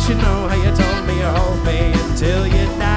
you know how you told me you'll hold me until you die.